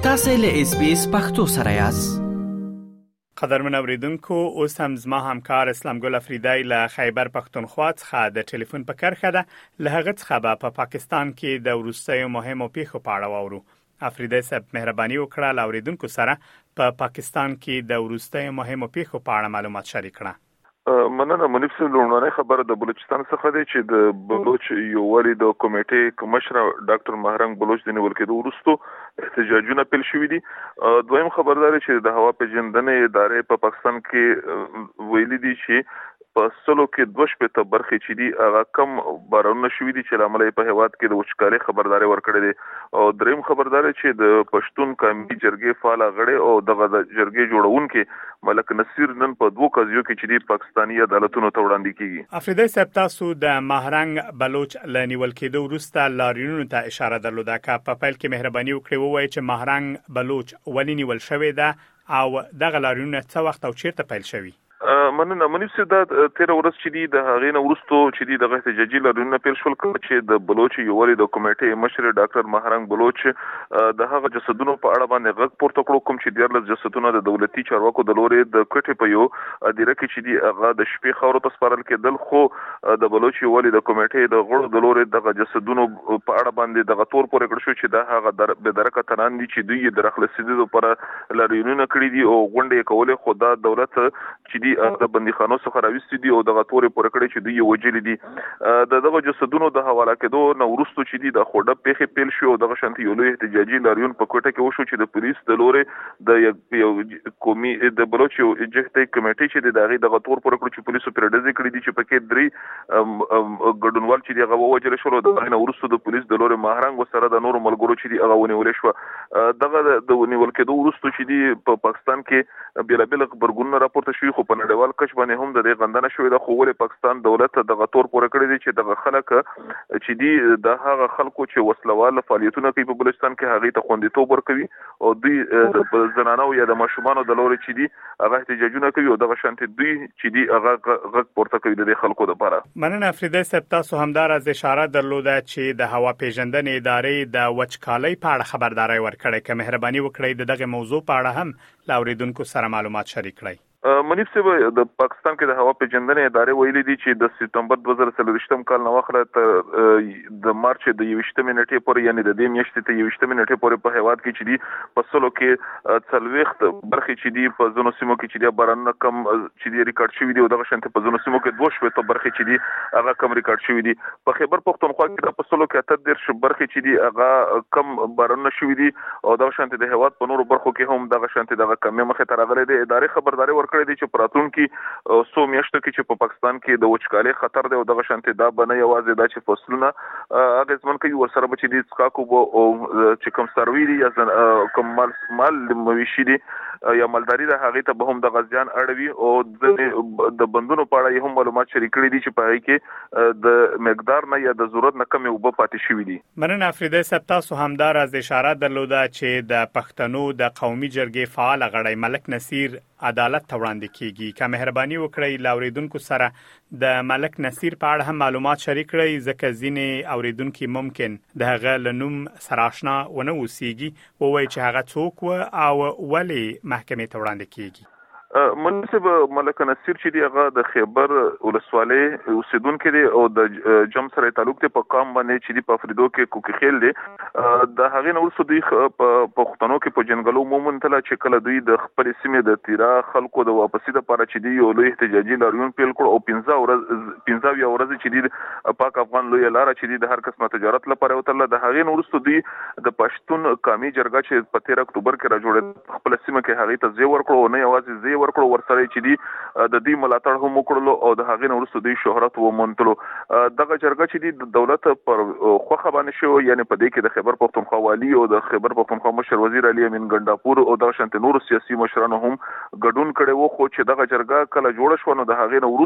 تاسو له اس بي اس پختو سره یاست. قدرمن اوریدونکو، اوس هم زما همکار اسلام ګل افریدی له خیبر پختونخوا څخه د ټلیفون په کرخه ده. له هغه څخه په پاکستان کې د وروستیو مهمو پیښو په اړه واورو. افریدی صاحب مهرباني وکړه له اوریدونکو سره په پاکستان کې د وروستیو مهمو پیښو په اړه معلومات شریک کړه. مننه. منیب صاحب، لومړنۍ خبره د بلوچستان څخه دی چې د بلوچ یووالي د کمیټې کمشر ډاکټر مهرنګ بلوچ د نیول کېدو وروسته احتجاجونه پیل شوي دي. دویم خبردار چې د هوا پیژندنې ادارې په پاکستان کې ویلي دي چې په سلو کې 2 برخې چې دي هغه کم بارونه شوي دي چې لامل په هواد کې د وچکالۍ خبرداري ورکړې دي. او دریم خبردار چې د پښتون قومي جرګې فعال غړي او دغه د جرګې جوړونکو ملک نصیر نن په 2 قضیو کې چې د پاکستاني عدالتونو ته وړاندې کیږي. افریدی صاحب، تاسو د مهرنګ بلوچ لنیول کېدو وروسته لاریونونو ته اشاره درلوده که په پیل کې مهرباني وکړئ ووایئ چې مهرنګ بلوچ ولې نیول شوی ده او دغه لاریونونه څه وخت او چیرته پیل شوي؟ مننه. منیب صاحب، دا 13 ورځ چې دي د هغې نه وروسته چې دي دغه احتجاجي لاریونونه پیل شول چې د بلوچ یووالي د کمیټې مشر ډاکټر مهرنګ بلوچ د هغه جسدونو په اړه باندې غږ پورته کړو کوم چې 14 جسدونه د دولتي چارواکو د لورې د کوټې په یو اداره کې چې دي هغه د شپې خاورو ته سپارل کېدل، خو د بلوچ یووالي د کمیټې د غړو د لورې دغه جسدونو په اړه باندې دغه تور پورې کړ شو چې دا هغه به درکه تنان دي چې دوی د رخصتېدو لپاره لاریونونه کړی دي او غونډې کولې، خو دا دولت چې د بندیخانو څخه راوستي دي او دغه تورې پورې کړې چې دوی وجلي دي. دغه جسدونو د حواله کېدو نه وروسته چې دي د خوډه پیښې پیل شو او دغه شانتي یو لوی احتجاجي لاریون په کوټه کې وشو چې د پولیس د لورې د یو قومي د بلوچ یو جهتي کمیټې چې دغه تور پورې کړ چې پولیسو پرېډز کړی دي چې پکې 3 ګډونوال چې دغه وجل شو دغه نه وروسته د پولیس د لورې مهرنګ سره د نور ملګرو چې دي هغه ونیول شو. دغه د ونیول کېدو وروسته چې دي په پاکستان کې بیلابل خبرګونونه راپورته شوي، خو په نړیوال کچ باندې هم د دې غندنه شوې ده. خو ولې پاکستان دولت دغه تور پورې کړی دی چې دغه خلک چې دي د هغه خلکو چې وسلوال فعالیتونه کوي په بلوچستان کې هغه ته خوندیتوب ورکوي او دوی زنانو یا د ماشومانو د لوري چې دي هغه احتجاجونه کوي او دغه شانتي دوی چې دي هغه غږ پورته کوي د خلکو لپاره. مننه افریدی صاحب، تاسو همدار از اشاره درلوده چې د هوا پیژندنې ادارې د وچکالۍ په اړه خبرداري ورکړې. که مهرباني وکړئ دغه موضوع په اړه هم لاوریدونکو سره معلومات شریک کړئ. منیب صاحب، د پاکستان کې د هوا پیژندنې ادارې ویلي دي چې د سپتمبر 2023 کال نه واخله د مارچ د 21 نیټې پورې یعنی د دې میاشتې ته 21 نیټې پورې په هواد کې چې دي په سلو کې 40 برخې چې دي په زونو سیمو کې چې دي بارانونه کم چې دي ریکارډ شوي دي او دغه شانته په زونو سیمو کې 2 برخې چې دي هغه کم ریکارډ شوي دي. په خیبر پختونخوا کې په سلو کې 18 برخې چې دي هغه کم بارانونه شوي دي او دغه شانته د هواد په نورو برخو کې هم دغه شانته دغه کمې مخه تر غلې دي. ادارې خبرداري ورکړې دي چې پراتونکو سو میاشتو کې چې په پاکستان کې د وچکالۍ خطر دی او دغه شانتي دا بنه یوازې دا چې فصلونه هغه ځمن کوي ورسره بچي دي څکاکو او چې کوم سروي دي یا کوم مال مویشي دي یا مالداري د هغه ته به هم د غزيان اړوي او د بندونو په اړه هم معلومات شریک کړي دي چې په هغه کې د مقدار نه یا د ضرورت نه کم وب پاتې شوی دي. مننه افریدی صاحب، تاسو همدار از اشاره درلوده چې د پښتنو د قومي جرګې فعال غړی ملک نصیر عدالت ته وړاندې کیږي. که مهرباني وکړئ لاوریدونکو سره د ملک نصیر په اړه هم معلومات شریک کړئ ځکه ځینې اوریدونکو ممکن د هغه لنوم سره آشنا ونه اوسېږي ووایي چې هغه څوک و او ولې محکمې ته وړاندې کیږي. منصب ملک نصیر چې دی هغه د خیبر ولسوالۍ اوسیدونکو دی او د جم سره تعلق ته په قام باندې چې دی په افریدو کې کوکي خیل دی. د هغې نو ورسره دوی په پښتنو کې په جنګلو مومن تل چې کله دوی د خپل سیمې د تیرا خلکو د واپسې لپاره چې دی یو لوی احتجاجي لاریون پیل کړ او 15 ورځې چې دی پاک افغان لوی لار چې دی د هر قسمه تجارت لپاره وتل. د هغې نو ورسره دوی د پښتون قومي جرګه چې په 13 اکتوبر کې را جوړه خپل سیمه کې هغه ته زی ورکړو او نه یوازې ورکړو ورسره چې دی د دې ملاتړ هم وکړلو او د هغې نو وروسته دوی شهرت وموندلو. دغه جرګه چې دی د دولت پر خوخه باندې شو یعنی په دې کې د خیبر پختونخوا والی او د خیبر پختونخوا مشر وزیر علي امین ګنداپور او د شانت نور سیاسي مشرانو هم ګډون کړي وو. خو چې دغه جرګه کله جوړ شو نو د هغې نو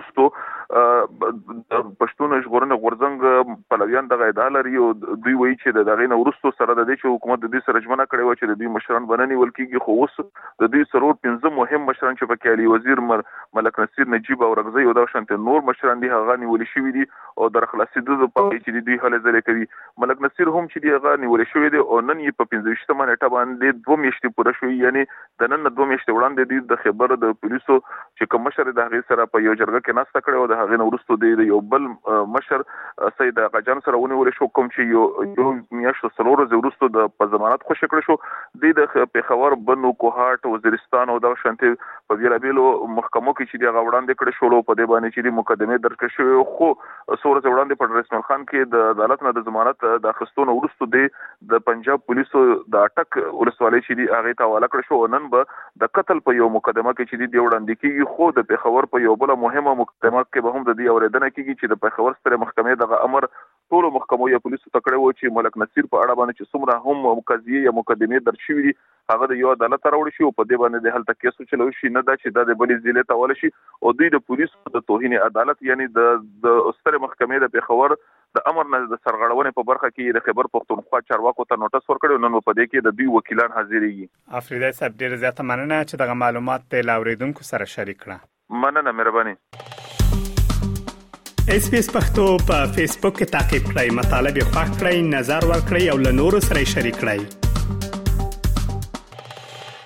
وروسته پښتون ژغورنې غورځنګ پلویان دغه ادعا لري او دوی وایي چې د هغې نو وروسته سره د دې چې حکومت د دې سره ژمنه کړې و چې د دوی مشران بنني ولکېږي، خو اوس د دوی سرور 15 مهم مشران چې پکې علي وزیر ملک نصیر نجیب او رغزی او دا شانته نور مشران دي هغه نیول شوی دي او در خلاصېدو د پاتې چې دوی هله ځلې کوي. ملک نصیر هم چې دی هغه نیول شوی دی او نن یې په 15 نیټه باندې 2 میاشتې پوره شوې، یعنی د نن 2 میاشتې وړاندې د خبر د پولیسو چې کوم مشر د هغه سره په یو جرګه کې ناسته کړې او د هغه وروسته د یو بل مشر سید غجان سره ونیول شو، کوم چې یو میاشت سلور وروسته د ضمانت خوشی کړ شو. د پیښور بنو کوهاټ وزیرستان او د شانتي په بیلابیلو محکمو کې چې د غوړاندې کړ شو په دې باندې چې د مقدمه درکړ شو، خو سورز وړاندې په رسمل خان کې د عدالت نه د ضمانت د اخستون وروسته د پنجاب پولیسو د اٹک ولسوالۍ چې دی هغه ته حواله کړ شو. نن به د قتل په یو مقدمه کې چې دی وړاندې کیږي، خو د پیښور په یو بل مهمه مقدمه کې به هم د دې اوریدنه کیږي چې د پیښور ستره محکمې دغه امر ټول محکمو یا پولیسو تکړه و چې ملک نصیر په اړه باندې چې څومره هم قضیه یا مقدمه درج شوې دي هغه د یو عدالت راوړي شي او په دې باندې د هلته کیسو چلو شي، نه دا چې د بلې ضلع ته ول شي او دوی د پولیسو د توهین عدالت یعنی د ستره محکمې د پیښور د امر نه د سرغړونې په برخه کې د خبر پښتونخوا چارواکو ته نوټس ورکړ. نن په دې کې د دوی وکیلان حاضرېږي. افریدی صاحب ډیر زیاته مننه چې دغه معلومات د لاوریدونکو سره شریک کړه. مننه، مهرباني. SBS پښتو په فیسبوک کې تعقیب کړئ، مطالب یې خوښ کړئ، نظر ورکړئ او له نورو سره شریک کړئ.